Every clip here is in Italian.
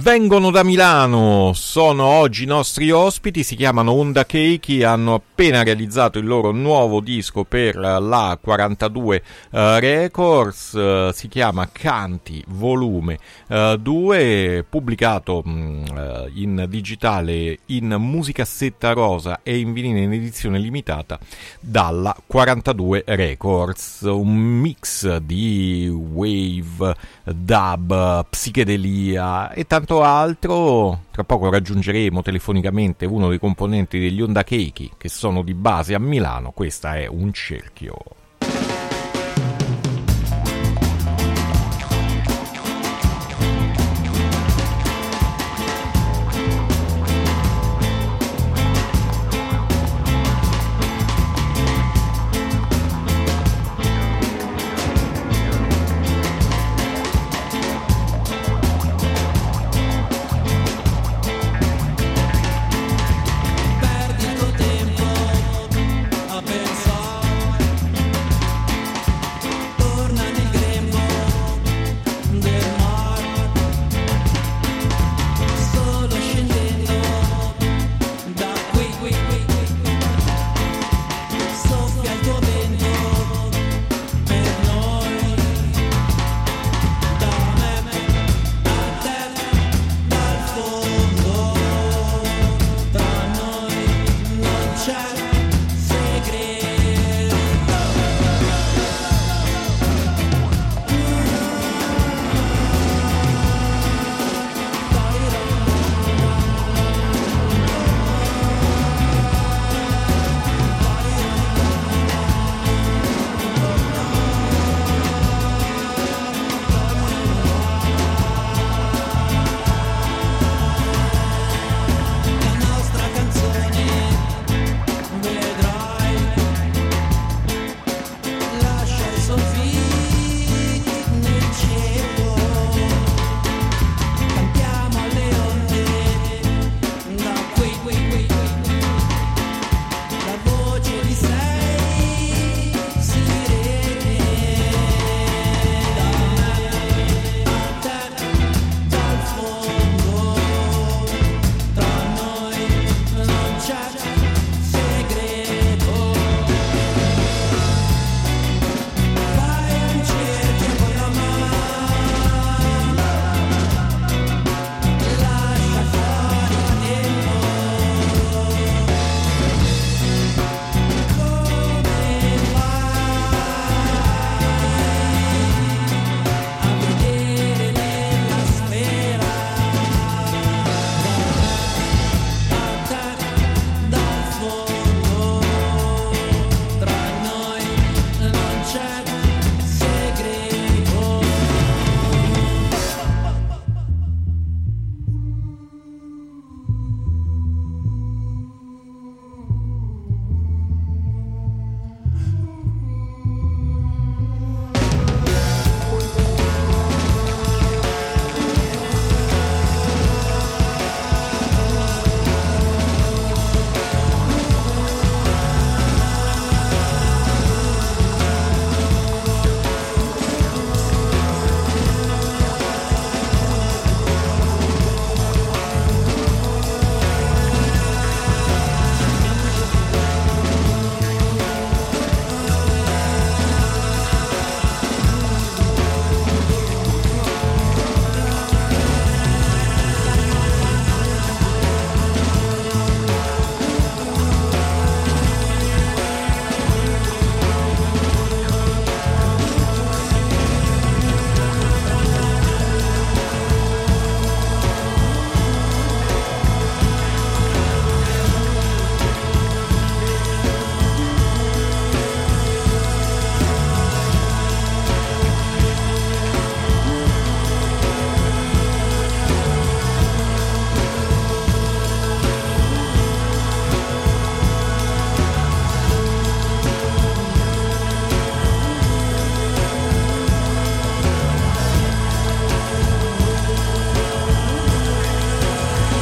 Vengono da Milano, sono oggi i nostri ospiti, si chiamano Onda Keiki, hanno appena realizzato il loro nuovo disco per la 42 Records, si chiama Canti Volume 2, pubblicato in digitale, in musicassetta rosa e in vinile in edizione limitata dalla 42 Records, un mix di wave, dub, psichedelia e tanto altro. Tra poco raggiungeremo telefonicamente uno dei componenti degli Onda Keiki che sono di base a Milano. Questa è Un Cerchio.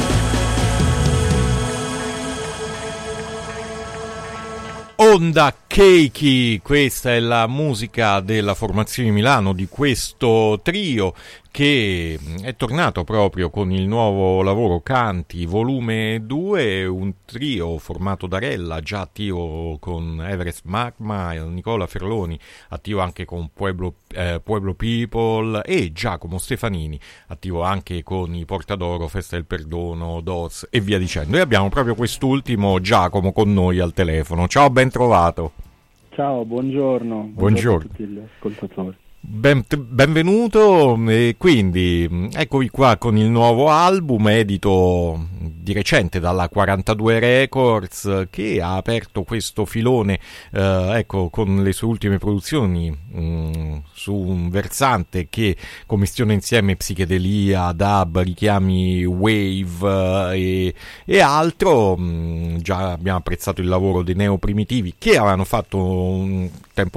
Onda Cakey, questa è la musica della formazione di Milano di questo trio che è tornato proprio con il nuovo lavoro Canti volume 2, un trio formato da Rella, già attivo con Everest Magma, Nicola Ferloni, attivo anche con Pueblo People, e Giacomo Stefanini, attivo anche con i Portadoro, Festa del Perdono, Doors e via dicendo. E abbiamo proprio quest'ultimo Giacomo con noi al telefono. Ciao, ben trovato. Ciao, buongiorno. Buongiorno A tutti gli ascoltatori. Benvenuto, e quindi eccovi qua con il nuovo album edito di recente dalla 42 Records, che ha aperto questo filone ecco, con le sue ultime produzioni su un versante che commistiona insieme psichedelia, dub, richiami wave e altro. Già abbiamo apprezzato il lavoro dei Neoprimitivi, che avevano fatto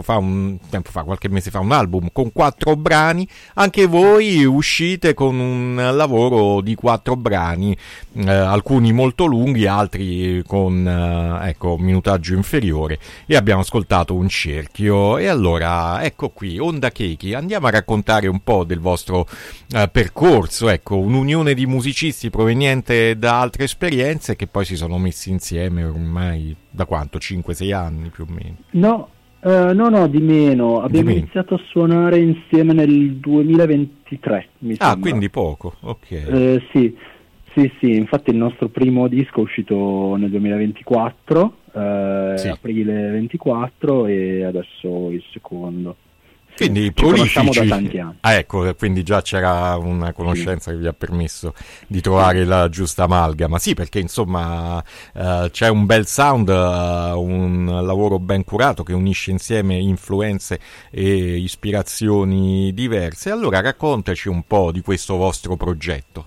qualche mese fa, un album con 4 brani. Anche voi uscite con un lavoro di 4 brani, alcuni molto lunghi, altri con ecco, minutaggio inferiore, e abbiamo ascoltato un cerchio. E allora ecco qui, Onda Cakey, andiamo a raccontare un po' del vostro percorso, ecco, un'unione di musicisti proveniente da altre esperienze che poi si sono messi insieme ormai da quanto? 5-6 anni più o meno? No, di meno. Abbiamo iniziato a suonare insieme nel 2023, mi sembra. Quindi poco, ok. Sì, infatti il nostro primo disco è uscito nel 2024, sì. Aprile 24, e adesso il secondo. Quindi ci prolifici. Conosciamo da tanti anni. Ecco, quindi già c'era una conoscenza che vi ha permesso di trovare la giusta amalgama. Sì, perché insomma c'è un bel sound, un lavoro ben curato che unisce insieme influenze e ispirazioni diverse. Allora raccontaci un po' di questo vostro progetto.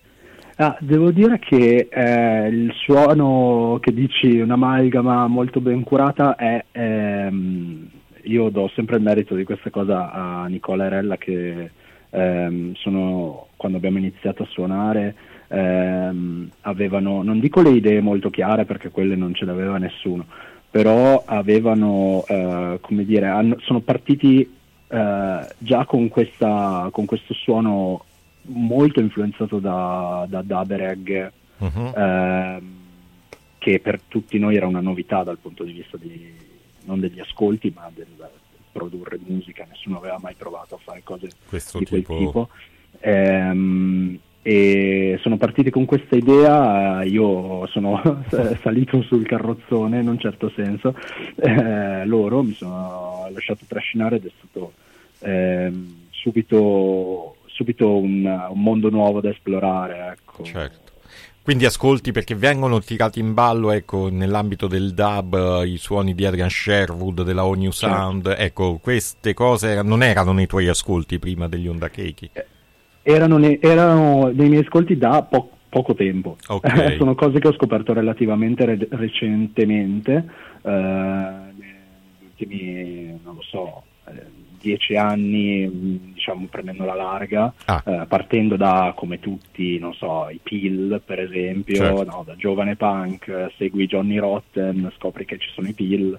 Devo dire che il suono che dici, un'amalgama molto ben curata, è io do sempre il merito di questa cosa a Nicola e Rella, che quando abbiamo iniziato a suonare avevano, non dico le idee molto chiare perché quelle non ce le aveva nessuno, però avevano, come dire, sono partiti già con questo suono molto influenzato da dub e reggae, che per tutti noi era una novità dal punto di vista non degli ascolti, ma del produrre musica. Nessuno aveva mai provato a fare cose di quel tipo. E sono partiti con questa idea. Io sono salito sul carrozzone in un certo senso, loro mi sono lasciato trascinare, ed è stato subito un mondo nuovo da esplorare, ecco. Certo. Quindi ascolti, perché vengono tirati in ballo, ecco, nell'ambito del dub, i suoni di Adrian Sherwood, della O New Sound. Certo. Ecco, queste cose non erano nei tuoi ascolti prima degli Onda Cakey? Erano nei miei ascolti da poco tempo. Okay. Sono cose che ho scoperto relativamente recentemente, negli ultimi, non lo so, 10 anni, diciamo, prendendo la larga, partendo da, come tutti, non so, i Peel per esempio, certo. No, da giovane punk, segui Johnny Rotten, scopri che ci sono i Peel,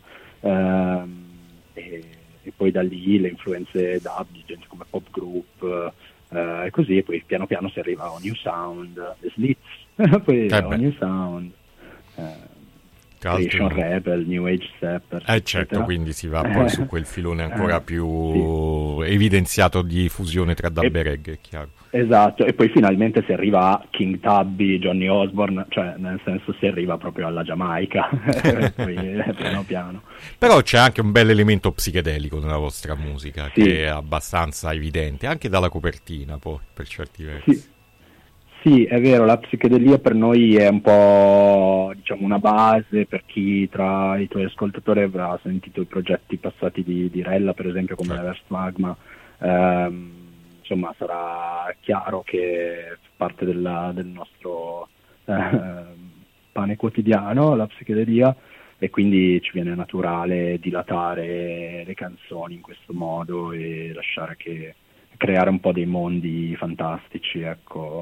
e poi da lì le influenze dub di gente come Pop Group, e così, e poi piano piano si arriva a O New Sound, The Slits, poi O New Sound, Creation Rebel, New Age Stepper, certo, eccetera. Quindi si va poi su quel filone ancora più evidenziato di fusione tra dub e reggae, è chiaro. Esatto, e poi finalmente si arriva a King Tubby, Johnny Osborne, cioè nel senso si arriva proprio alla Giamaica, poi piano piano. Però c'è anche un bel elemento psichedelico nella vostra musica, sì, che è abbastanza evidente, anche dalla copertina poi, per certi versi. Sì, è vero, la psichedelia per noi è un po', diciamo, una base. Per chi tra i tuoi ascoltatori avrà sentito i progetti passati di Rella, per esempio, come Everest Magma, insomma sarà chiaro che parte del nostro pane quotidiano, la psichedelia, e quindi ci viene naturale dilatare le canzoni in questo modo e lasciare che creare un po' dei mondi fantastici, ecco,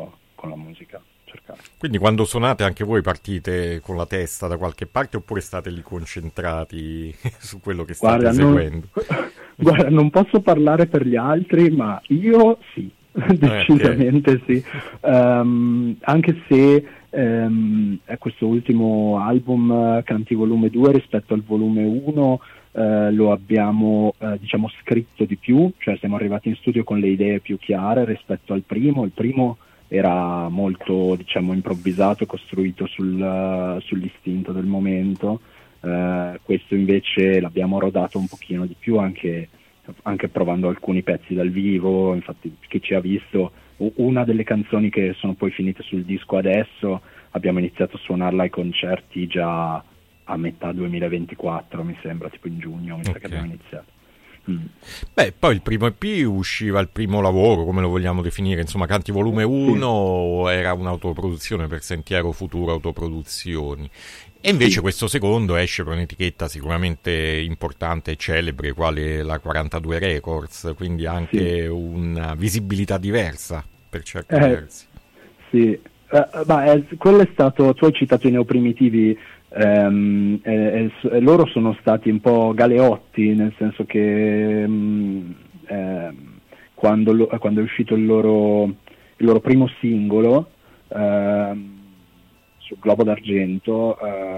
con la musica, cercare. Quindi quando suonate anche voi partite con la testa da qualche parte oppure state lì concentrati su quello che state eseguendo? Guarda, non posso parlare per gli altri, ma io sì, decisamente okay. sì. Anche se questo ultimo album, Canti volume 2, rispetto al volume 1, lo abbiamo diciamo scritto di più, cioè siamo arrivati in studio con le idee più chiare rispetto al primo. Il primo era molto, diciamo, improvvisato, costruito sull'istinto del momento. Questo invece l'abbiamo rodato un pochino di più, anche provando alcuni pezzi dal vivo. Infatti, chi ci ha visto, una delle canzoni che sono poi finite sul disco adesso, abbiamo iniziato a suonarla ai concerti già a metà 2024, mi sembra, tipo in giugno, mi sa che abbiamo iniziato. Beh, poi il primo EP usciva, il primo lavoro, come lo vogliamo definire, insomma, Canti volume 1 era un'autoproduzione per Sentiero Futuro Autoproduzioni. E invece questo secondo esce per un'etichetta sicuramente importante e celebre, quale la 42 Records, quindi anche una visibilità diversa per certi versi. Sì, quello è stato, tu hai citato i Neoprimitivi, loro sono stati un po' galeotti, nel senso che quando è uscito il loro primo singolo, sul Globo d'Argento,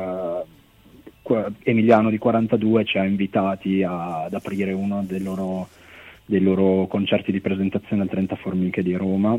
Emiliano di 42 ci ha invitati ad aprire uno dei loro concerti di presentazione al 30 Formiche di Roma.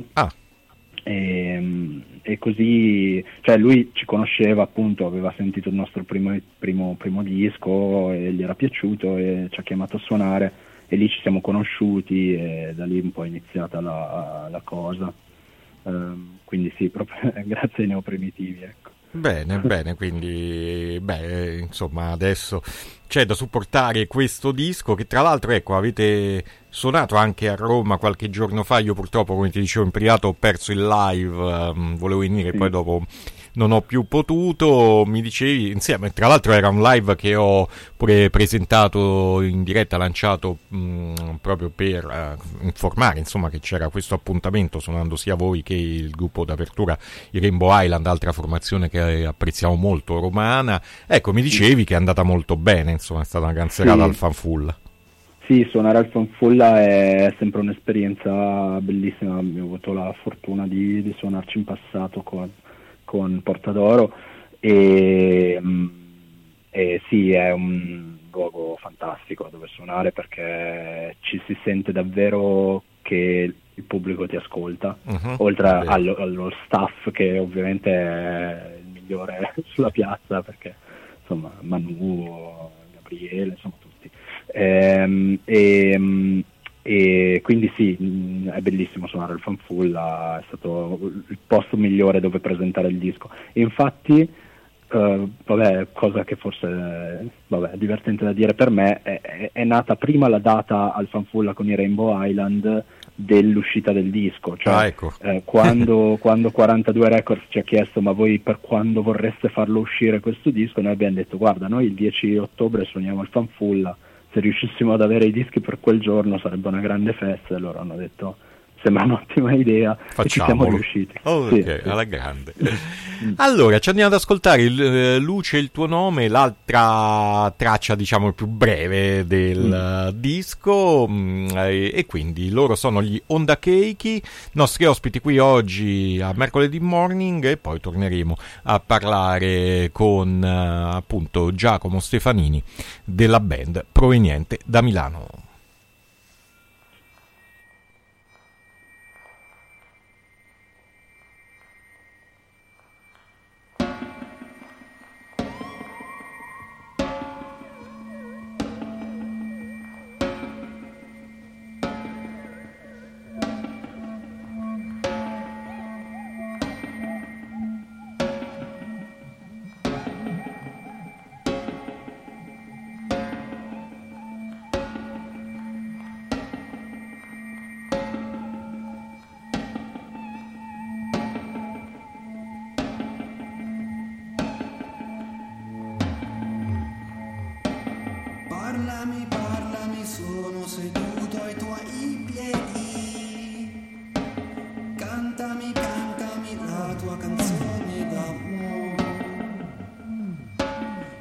E così, cioè, lui ci conosceva, appunto, aveva sentito il nostro primo disco e gli era piaciuto e ci ha chiamato a suonare, e lì ci siamo conosciuti e da lì un po' è iniziata la cosa. Quindi sì, proprio grazie ai Neoprimitivi, ecco. Bene, quindi insomma adesso c'è da supportare questo disco che tra l'altro, ecco, avete suonato anche a Roma qualche giorno fa. Io purtroppo, come ti dicevo in privato, ho perso il live, volevo venire, poi dopo non ho più potuto. Mi dicevi, insieme, tra l'altro era un live che ho pure presentato in diretta, lanciato proprio per informare, insomma, che c'era questo appuntamento, suonando sia voi che il gruppo d'apertura, i Rainbow Island, altra formazione che apprezziamo molto, romana. Ecco, mi dicevi che è andata molto bene, insomma, è stata una gran serata al Fanfulla. Sì, suonare al Fanfulla è sempre un'esperienza bellissima. Abbiamo avuto la fortuna di suonarci in passato con Portadoro e sì, è un luogo fantastico dove suonare, perché ci si sente davvero che il pubblico ti ascolta, oltre allo staff, che ovviamente è il migliore sulla piazza, perché insomma Manu, Gabriele, insomma tutti. E quindi sì, è bellissimo suonare il Fanfulla, è stato il posto migliore dove presentare il disco. E infatti, cosa che forse è divertente da dire per me, è nata prima la data al Fanfulla con i Rainbow Island dell'uscita del disco, cioè ecco. quando 42 Records ci ha chiesto: ma voi per quando vorreste farlo uscire questo disco? Noi abbiamo detto: guarda, noi il 10 ottobre suoniamo al Fanfulla, se riuscissimo ad avere i dischi per quel giorno sarebbe una grande festa. E loro hanno detto: sembra un'ottima idea. Facciamolo. E ci siamo riusciti. Ok, alla grande. Allora, ci andiamo ad ascoltare Luce il tuo nome, l'altra traccia, diciamo, più breve del disco, e quindi loro sono gli Onda Cakey, nostri ospiti qui oggi a Mercoledì Morning, e poi torneremo a parlare con appunto Giacomo Stefanini della band proveniente da Milano.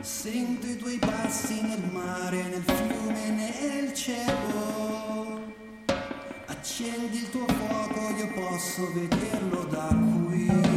Sento i tuoi passi nel mare, nel fiume, nel cielo. Accendi il tuo fuoco, io posso vederlo da qui.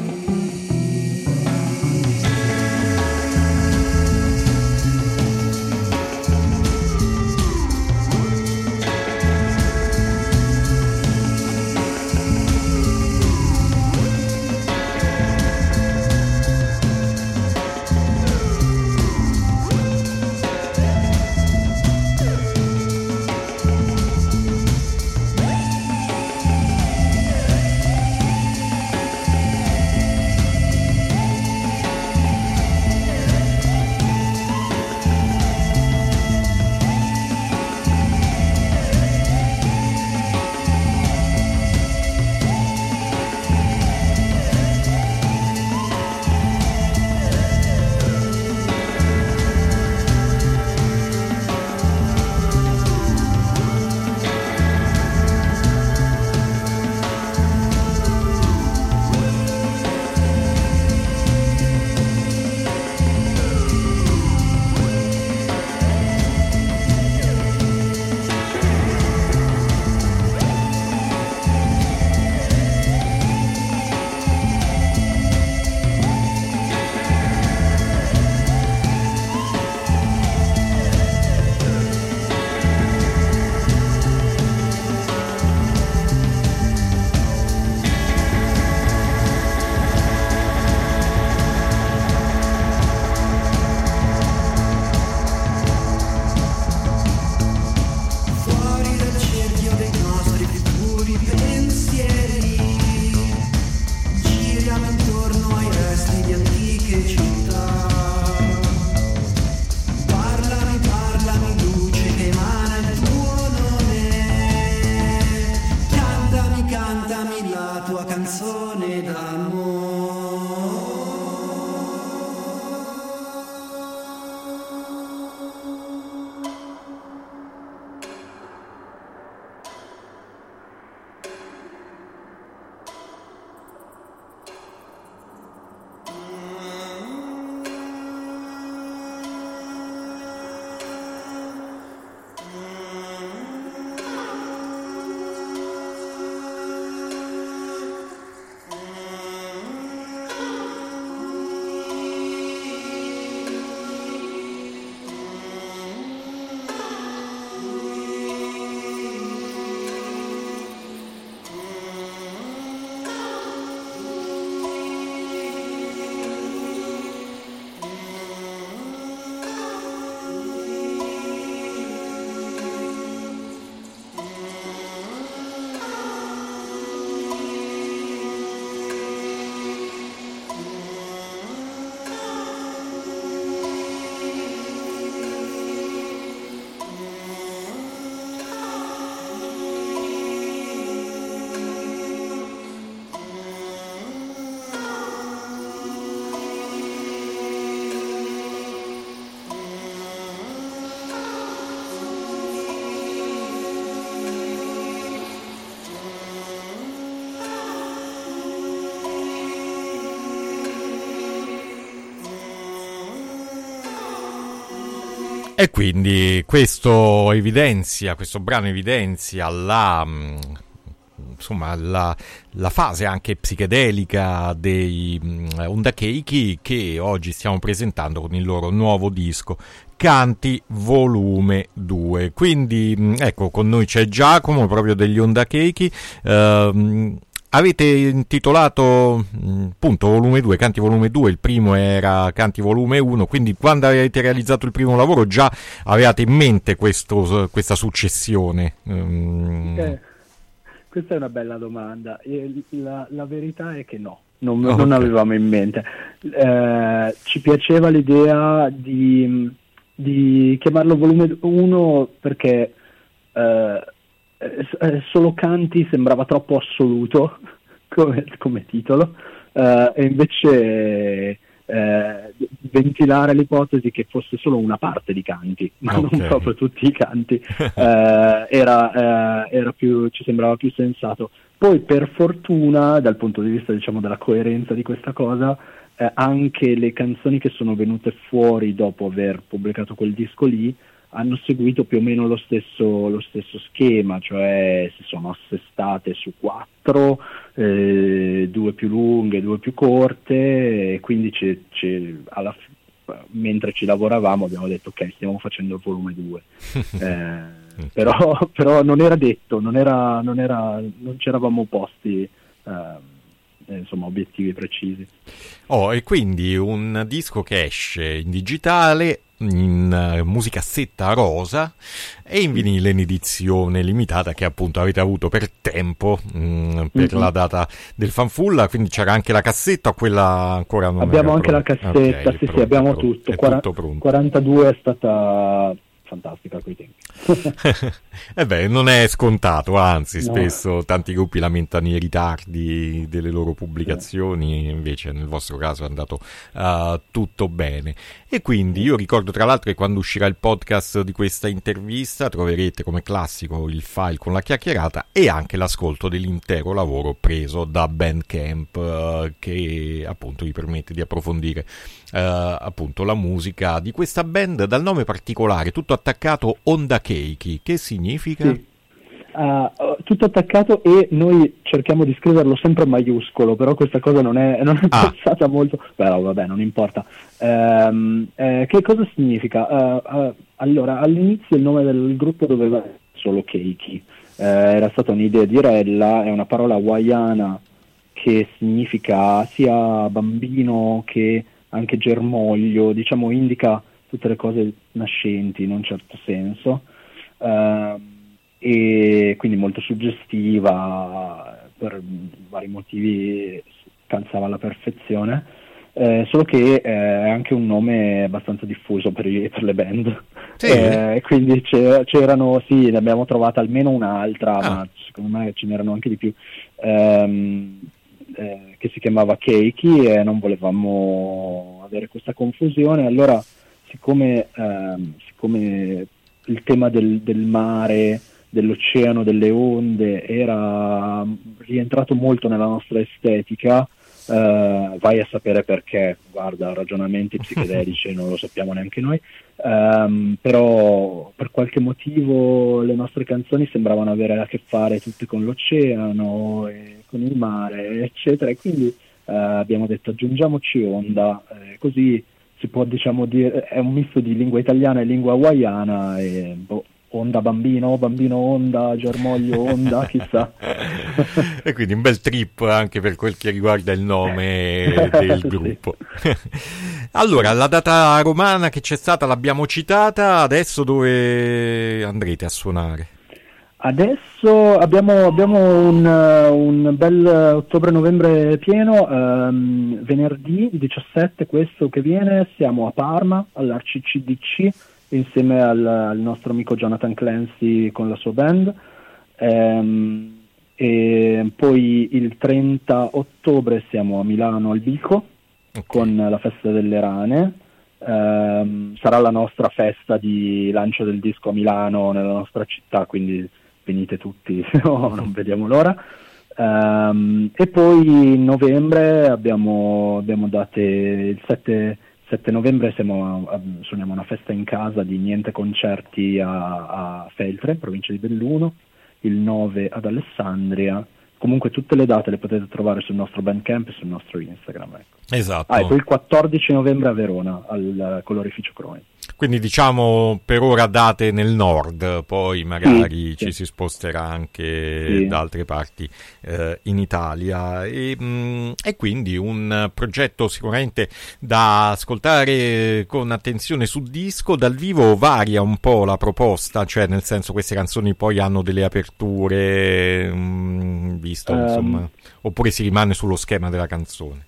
E quindi questo brano evidenzia la fase anche psichedelica dei Onda Keiki, che oggi stiamo presentando con il loro nuovo disco Canti volume 2. Quindi ecco, con noi c'è Giacomo proprio degli Onda Keiki. Avete intitolato appunto volume 2, Canti volume 2, il primo era Canti volume 1, quindi quando avete realizzato il primo lavoro già avevate in mente questa successione? Questa è una bella domanda. La verità è che no, non avevamo in mente. Ci piaceva l'idea di chiamarlo volume 1 perché solo canti sembrava troppo assoluto come titolo, e invece ventilare l'ipotesi che fosse solo una parte di canti, ma non proprio tutti i canti, ci sembrava più sensato. Poi per fortuna, dal punto di vista diciamo della coerenza di questa cosa, anche le canzoni che sono venute fuori dopo aver pubblicato quel disco lì hanno seguito più o meno lo stesso schema, cioè si sono assestate su 4, 2 più lunghe, 2 più corte, e quindi mentre ci lavoravamo abbiamo detto ok, stiamo facendo il volume 2. Però non era detto, non ci eravamo posti insomma obiettivi precisi. E quindi un disco che esce in digitale, in musicassetta rosa e in vinile in edizione limitata, che appunto avete avuto per tempo per la data del Fanfulla. Quindi c'era anche la cassetta, o quella ancora non abbiamo era anche pronta? La cassetta, Okay, sì, abbiamo tutto. tutto pronto. 42 è stata fantastica a quei tempi. Non è scontato, anzi, No. spesso tanti gruppi lamentano i ritardi delle loro pubblicazioni, invece nel vostro caso è andato tutto bene. E quindi io ricordo tra l'altro che quando uscirà il podcast di questa intervista troverete come classico il file con la chiacchierata e anche l'ascolto dell'intero lavoro preso da Bandcamp, che appunto vi permette di approfondire appunto la musica di questa band dal nome particolare, tutto attaccato, Onda Keiki. Che significa? Sì. Tutto attaccato, e noi cerchiamo di scriverlo sempre in maiuscolo, però questa cosa non è passata molto, però vabbè, non importa. Che cosa significa? Allora, all'inizio il nome del gruppo doveva essere solo Keiki, era stata un'idea di Rella, è una parola hawaiana che significa sia bambino che anche germoglio, diciamo indica tutte le cose nascenti in un certo senso, e quindi molto suggestiva, per vari motivi calzava alla perfezione, solo che è anche un nome abbastanza diffuso per le band. Sì. Quindi c'erano, sì, ne abbiamo trovata almeno un'altra, ma secondo me ce n'erano anche di più, che si chiamava Keiki, e non volevamo avere questa confusione. Allora, siccome il tema del mare, dell'oceano, delle onde era rientrato molto nella nostra estetica, vai a sapere perché, guarda, ragionamenti psichedelici non lo sappiamo neanche noi, però per qualche motivo le nostre canzoni sembravano avere a che fare tutte con l'oceano e con il mare, eccetera, e quindi abbiamo detto aggiungiamoci onda, così si può, diciamo, dire, è un misto di lingua italiana e lingua hawaiana, e onda bambino, bambino onda, germoglio onda, chissà. E quindi un bel trip anche per quel che riguarda il nome del gruppo. Allora, la data romana che c'è stata l'abbiamo citata, adesso dove andrete a suonare? Adesso abbiamo un bel ottobre-novembre pieno. Venerdì 17, questo che viene, siamo a Parma all'RCCDC insieme al nostro amico Jonathan Clancy con la sua band, e poi il 30 ottobre siamo a Milano al Bico, con la festa delle rane. Sarà la nostra festa di lancio del disco a Milano, nella nostra città, quindi venite tutti, no, non vediamo l'ora. E poi in novembre abbiamo date il 7 novembre suoniamo una festa in casa di Niente Concerti a Feltre, provincia di Belluno, il 9 ad Alessandria. Comunque tutte le date le potete trovare sul nostro Bandcamp e sul nostro Instagram, ecco. Esatto. E poi il 14 novembre a Verona al colorificio Croni. Quindi diciamo per ora date nel nord, poi magari ci si sposterà anche da altre parti in Italia, e quindi un progetto sicuramente da ascoltare con attenzione su disco. Dal vivo varia un po' la proposta, cioè nel senso queste canzoni poi hanno delle aperture, visto insomma, oppure si rimane sullo schema della canzone?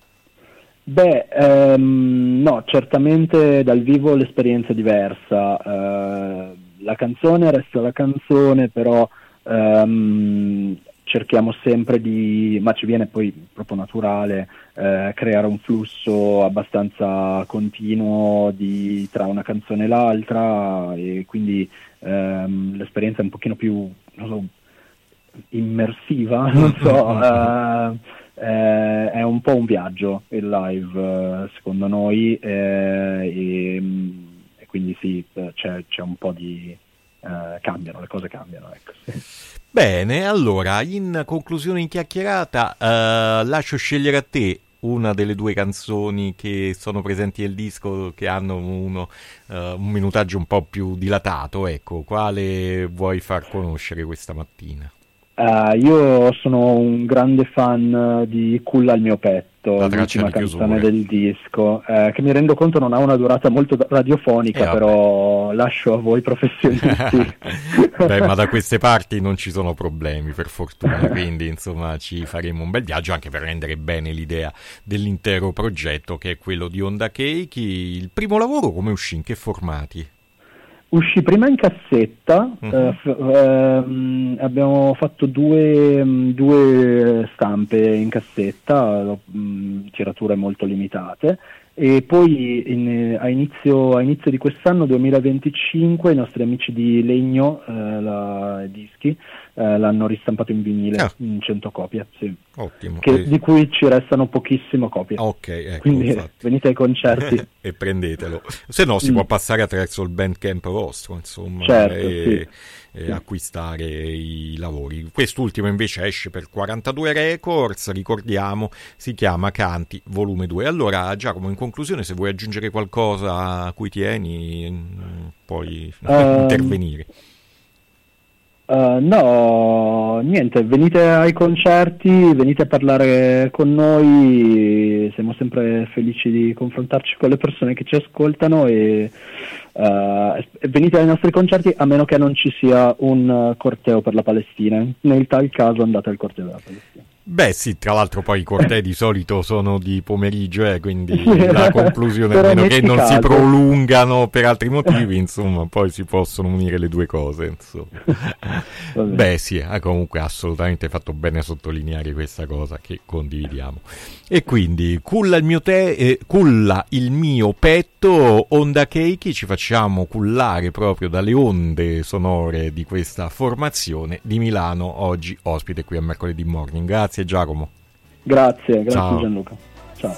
No, certamente dal vivo l'esperienza è diversa. La canzone resta la canzone, però cerchiamo sempre ma ci viene poi proprio naturale, creare un flusso abbastanza continuo tra una canzone e l'altra, e quindi l'esperienza è un pochino più, non so, immersiva, non so, è un po' un viaggio il live, secondo noi, e quindi sì, c'è un po' di... cambiano, le cose cambiano, ecco, sì. Bene, allora, in conclusione in chiacchierata, lascio scegliere a te una delle due canzoni che sono presenti nel disco, che hanno un minutaggio un po' più dilatato, ecco, quale vuoi far conoscere questa mattina? Io sono un grande fan di Culla al mio petto, La traccia l'ultima di chiusura canzone del disco, che mi rendo conto non ha una durata molto radiofonica, però lascio a voi professionisti. Beh, ma da queste parti non ci sono problemi, per fortuna, quindi insomma ci faremo un bel viaggio anche per rendere bene l'idea dell'intero progetto, che è quello di Onda Cake. Il primo lavoro come uscì? In che formati? Uscì prima in cassetta, abbiamo fatto due stampe in cassetta, tirature molto limitate, e poi a inizio di quest'anno, 2025, i nostri amici di Legno, dischi, l'hanno ristampato in vinile, in 100 copie, sì. Ottimo. Di cui ci restano pochissime copie. Ok, ecco, quindi infatti. venite ai concerti e prendetelo, se no si può passare attraverso il Bandcamp vostro, insomma, certo, e acquistare i lavori. Quest'ultimo invece esce per 42 Records, ricordiamo, si chiama Canti volume 2. Allora Giacomo, in conclusione, se vuoi aggiungere qualcosa a cui tieni, puoi intervenire. No, niente, venite ai concerti, venite a parlare con noi, siamo sempre felici di confrontarci con le persone che ci ascoltano, e venite ai nostri concerti, a meno che non ci sia un corteo per la Palestina. Nel tal caso andate al corteo della Palestina. Beh sì, tra l'altro poi i cortei di solito sono di pomeriggio, quindi la conclusione, a meno che non si prolungano per altri motivi, insomma, poi si possono unire le due cose, insomma. Beh sì, comunque assolutamente fatto bene a sottolineare questa cosa che condividiamo. E quindi culla il mio petto, Onda Cake, ci facciamo cullare proprio dalle onde sonore di questa formazione di Milano, oggi ospite qui a Mercoledì Morning. Grazie Giacomo. Grazie Ciao. Gianluca. Ciao.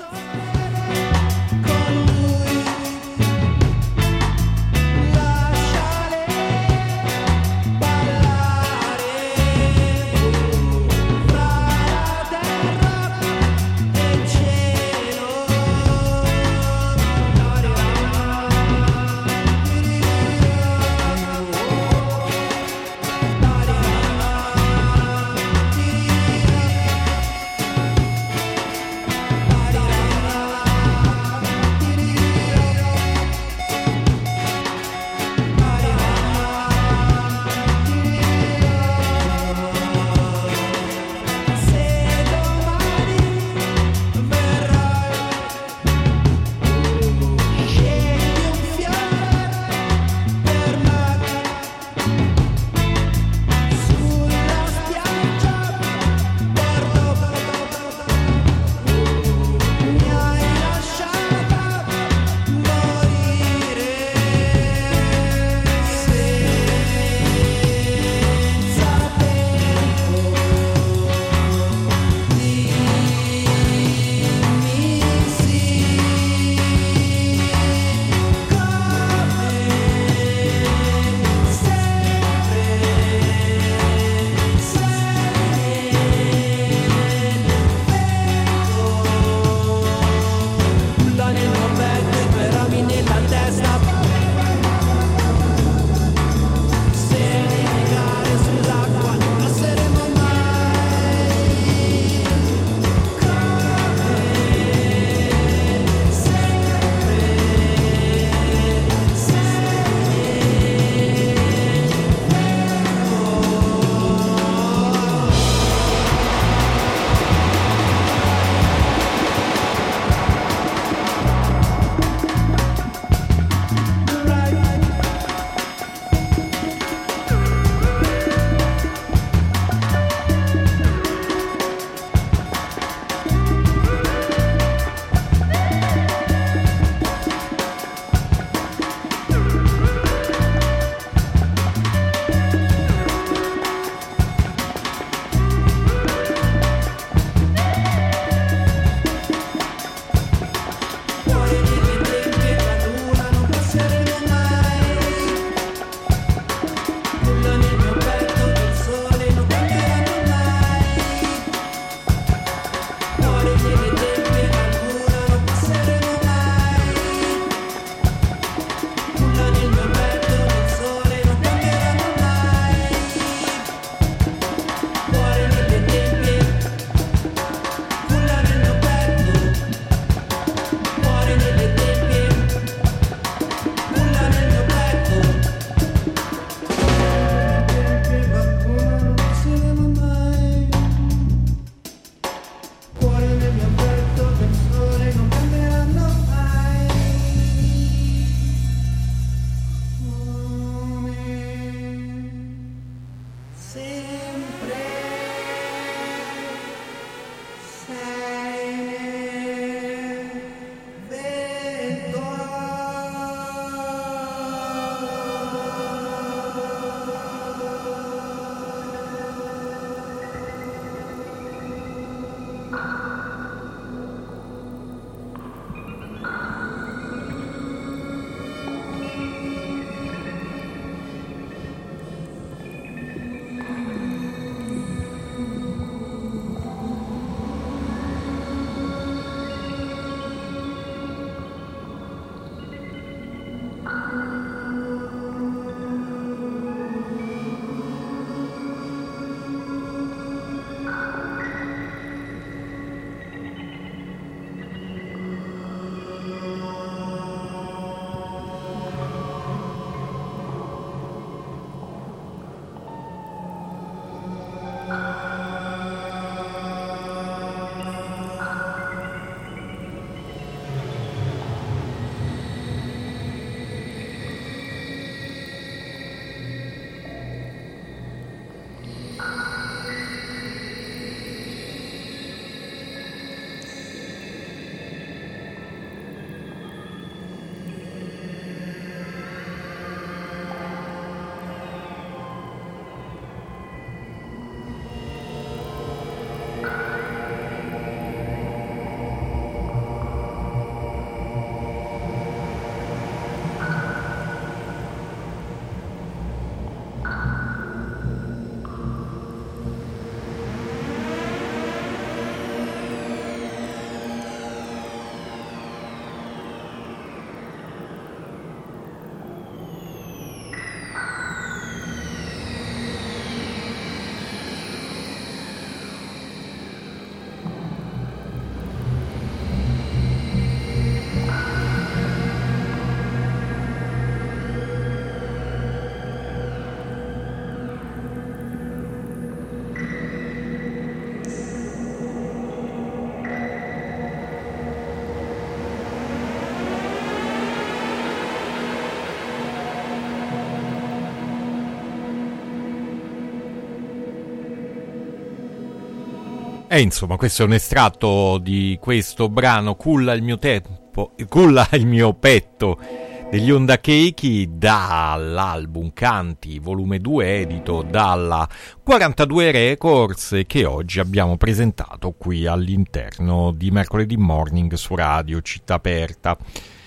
E insomma, questo è un estratto di questo brano Culla il mio tempo, Culla il mio petto degli Onda Cakey dall'album Canti volume 2 edito dalla 42 Records, che oggi abbiamo presentato qui all'interno di Mercoledì Morning su Radio Città Aperta.